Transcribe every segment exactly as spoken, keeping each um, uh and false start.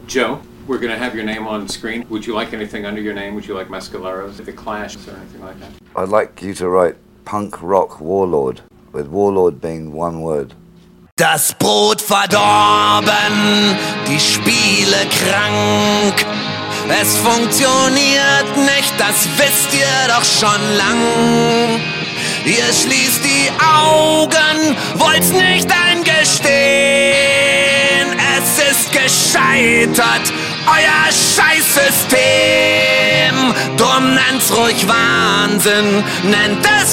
Joe, we're going to have your name on screen. Would you like anything under your name? Would you like Mescaleros, The Clash, or anything like that? I'd like you to write Punk Rock Warlord, with Warlord being one word. Das Brot verdorben, die Spiele krank. Es funktioniert nicht, das wisst ihr doch schon lang. Ihr schließt die Augen, wollt's nicht eingestehen. Es ist gescheitert, euer Scheißsystem. Drum nennt's ruhig Wahnsinn, nennt es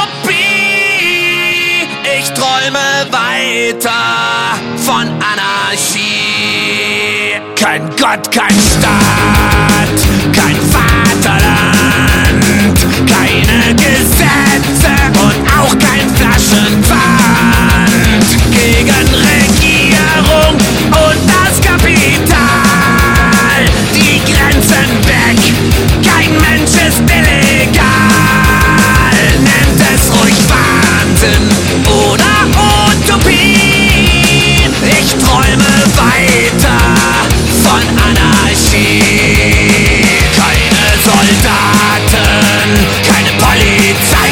Utopie. Ich träume weiter von Anarchie. Kein Gott, kein Staat, kein Vaterland, keine Gesetze und auch kein Flaschenpfand. Gegen Regierung und das Kapital, die Grenzen weg, kein Mensch ist illegal. Nennt es ruhig Wahnsinn oder Utopie. Ich träume weiter von Anarchie. Keine Soldaten, keine Polizei.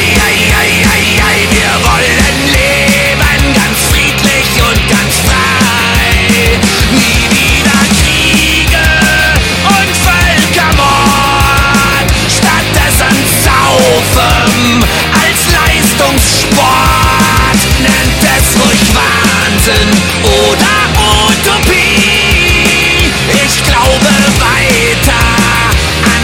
Wir wollen leben ganz friedlich und ganz frei. Nie wieder Kriege und Völkermord. Stattdessen Saufen als Leistungssport. Nennt es ruhig Wahnsinn oder Utopie. Ich glaube weiter an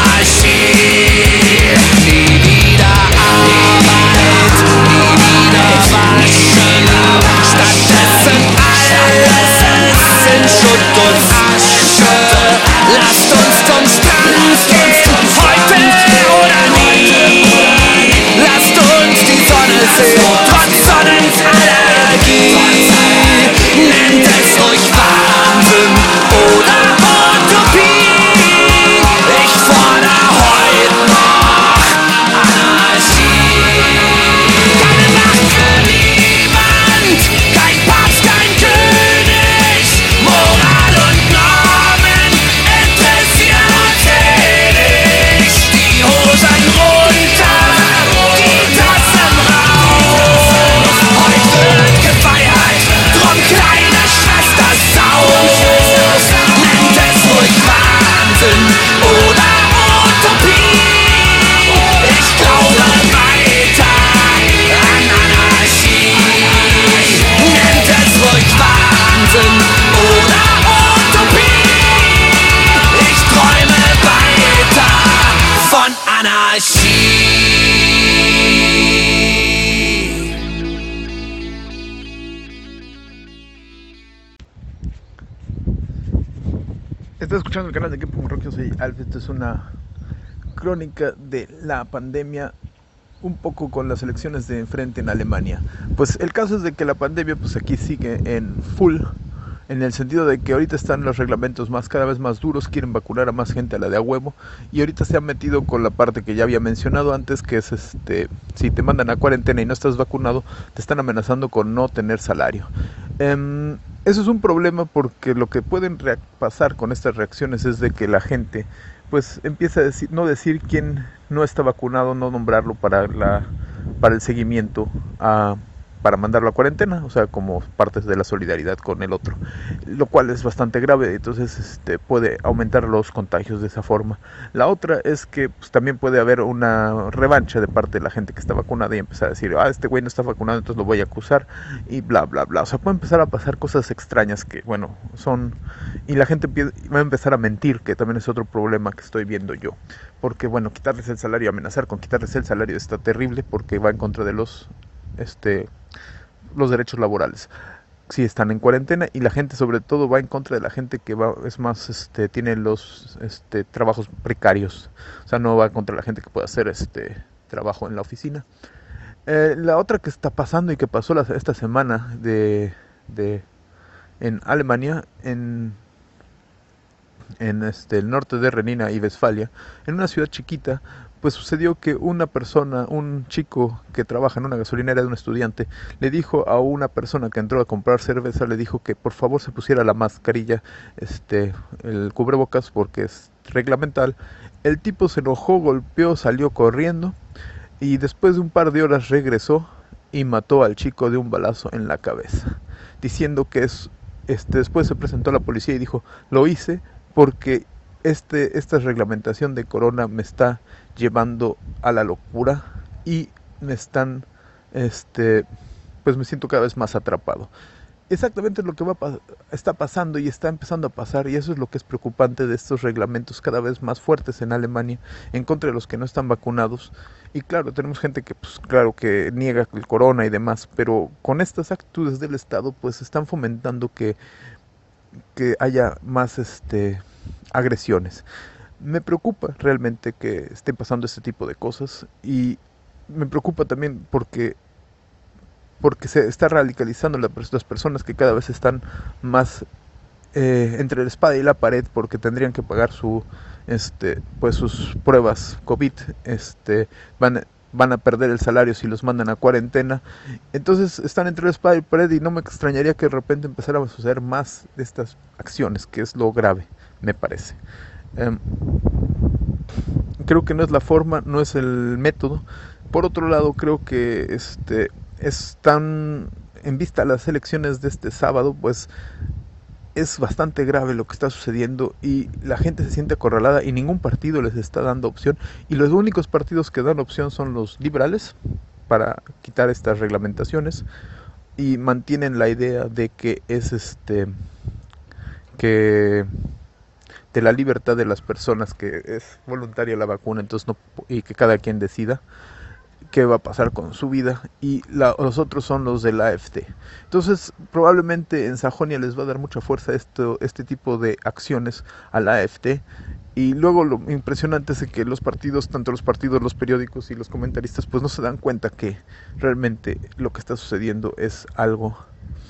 Anarchie. Nie wieder Arbeit, nie wieder waschen. Stattdessen alles in Schutt und Asche. Lasst uns zum Strand gehen, heute oder nie. Lasst uns die Sonne sehen, trotz Sonnenallergie. Nennt es ruhig Wahnsinn oder Utopie. Ich fordere heute noch Anarchie. Keine Macht für niemand, kein Papst, kein König. Moral und Normen interessieren uns wenig. Die Hosen runter, die Tassen raus. Heute wird gefeiert, drum kleine Schwester Saus. Nennt es ruhig Wahnsinn oder Utopie. Ich glaube weiter an Anarchie. Nennt es ruhig Wahnsinn oder Utopie. Ich träume weiter von Anarchie. Estás escuchando el canal de Punk Rock, yo soy Alf. Esto es una crónica de la pandemia, un poco con las elecciones de enfrente en Alemania. Pues el caso es de que la pandemia pues aquí sigue en full, en el sentido de que ahorita están los reglamentos más cada vez más duros, quieren vacunar a más gente a la de a huevo, y ahorita se han metido con la parte que ya había mencionado antes, que es este si te mandan a cuarentena y no estás vacunado, te están amenazando con no tener salario. Um, eso es un problema porque lo que pueden re- pasar con estas reacciones es de que la gente pues empieza a decir, no decir quién no está vacunado, no nombrarlo para la para el seguimiento a para mandarlo a cuarentena, o sea, como parte de la solidaridad con el otro, lo cual es bastante grave. Entonces este, puede aumentar los contagios de esa forma. La otra es que pues, también puede haber una revancha de parte de la gente que está vacunada y empezar a decir, ah, este güey no está vacunado, entonces lo voy a acusar, y bla, bla, bla. O sea, puede empezar a pasar cosas extrañas que, bueno, son... Y la gente va a empezar a mentir, que también es otro problema que estoy viendo yo. Porque, bueno, quitarles el salario, amenazar con quitarles el salario está terrible porque va en contra de los... este los derechos laborales si están en cuarentena, y la gente sobre todo va en contra de la gente que va es más este tiene los este trabajos precarios, o sea, no va contra la gente que puede hacer este trabajo en la oficina. Eh, la otra que está pasando y que pasó la, esta semana de de en Alemania, en en este, el norte de Renania y Westfalia, en una ciudad chiquita, pues sucedió que una persona, un chico que trabaja en una gasolinera de un estudiante, le dijo a una persona que entró a comprar cerveza, le dijo que por favor se pusiera la mascarilla, este, el cubrebocas, porque es reglamental. El tipo se enojó, golpeó, salió corriendo y después de un par de horas regresó y mató al chico de un balazo en la cabeza, diciendo que es, este, después se presentó a la policía y dijo, lo hice porque este, esta reglamentación de corona me está llevando a la locura y me están, este, pues me siento cada vez más atrapado. Exactamente lo que va a está pasando y está empezando a pasar, y eso es lo que es preocupante de estos reglamentos cada vez más fuertes en Alemania en contra de los que no están vacunados. Y claro, tenemos gente que pues claro que niega el corona y demás, pero con estas actitudes del Estado pues están fomentando que, que haya más este, agresiones. Me preocupa realmente que estén pasando este tipo de cosas, y me preocupa también porque porque se está radicalizando la, las personas que cada vez están más eh, entre la espada y la pared, porque tendrían que pagar su este pues sus pruebas COVID, este van van a perder el salario si los mandan a cuarentena. Entonces están entre la espada y la pared, y no me extrañaría que de repente empezaran a suceder más de estas acciones, que es lo grave, me parece. Um, creo que no es la forma, no es el método. Por otro lado, creo que este están en vista las elecciones de este sábado, pues es bastante grave lo que está sucediendo y la gente se siente acorralada y ningún partido les está dando opción, y los únicos partidos que dan opción son los liberales para quitar estas reglamentaciones, y mantienen la idea de que es este que de la libertad de las personas, que es voluntaria la vacuna, entonces no, y que cada quien decida qué va a pasar con su vida, y la, los otros son los del A F D. Entonces probablemente en Sajonia les va a dar mucha fuerza esto, este tipo de acciones al A F D, y luego lo impresionante es que los partidos, tanto los partidos, los periódicos y los comentaristas, pues no se dan cuenta que realmente lo que está sucediendo es algo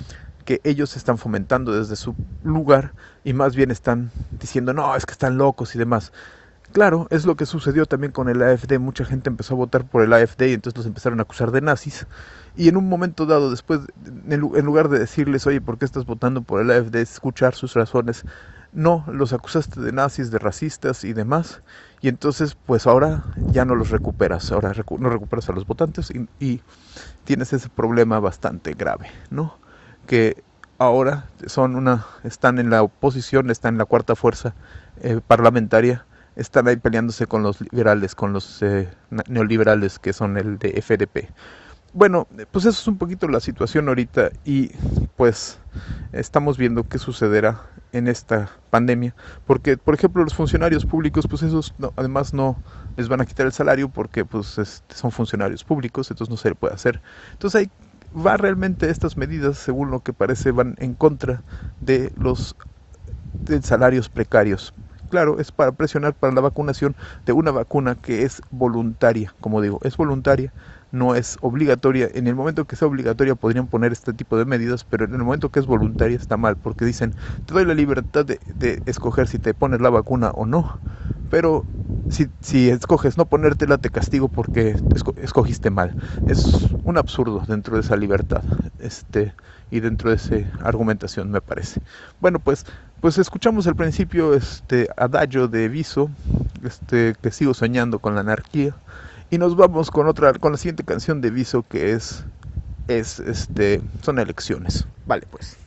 que ellos están fomentando desde su lugar, y más bien están diciendo, no, es que están locos y demás. Claro, es lo que sucedió también con el A F D, mucha gente empezó a votar por el A F D y entonces los empezaron a acusar de nazis, y en un momento dado después, en lugar de decirles, oye, ¿por qué estás votando por el A F D?, escuchar sus razones, no, los acusaste de nazis, de racistas y demás, y entonces pues ahora ya no los recuperas, ahora recu no recuperas a los votantes, y, y tienes ese problema bastante grave, ¿no? Que ahora son una, están en la oposición, están en la cuarta fuerza eh, parlamentaria, están ahí peleándose con los liberales, con los eh, neoliberales, que son el de F D P. Bueno, pues eso es un poquito la situación ahorita, y pues estamos viendo qué sucederá en esta pandemia, porque por ejemplo los funcionarios públicos, pues esos no, además no les van a quitar el salario porque pues este, son funcionarios públicos, entonces no se le puede hacer. Entonces ahí va realmente, estas medidas, según lo que parece, van en contra de los de salarios precarios. Claro, es para presionar para la vacunación de una vacuna que es voluntaria, como digo, es voluntaria, no es obligatoria. En el momento que sea obligatoria podrían poner este tipo de medidas, pero en el momento que es voluntaria está mal, porque dicen, te doy la libertad de, de escoger si te pones la vacuna o no, pero si, si escoges no ponértela te castigo porque esco escogiste mal. Es un absurdo dentro de esa libertad este y dentro de esa argumentación, me parece. Bueno, pues pues escuchamos al principio este adagio de Viso, este que sigo soñando con la anarquía, y nos vamos con otra, con la siguiente canción de Viso, que es es este son elecciones. Vale, pues.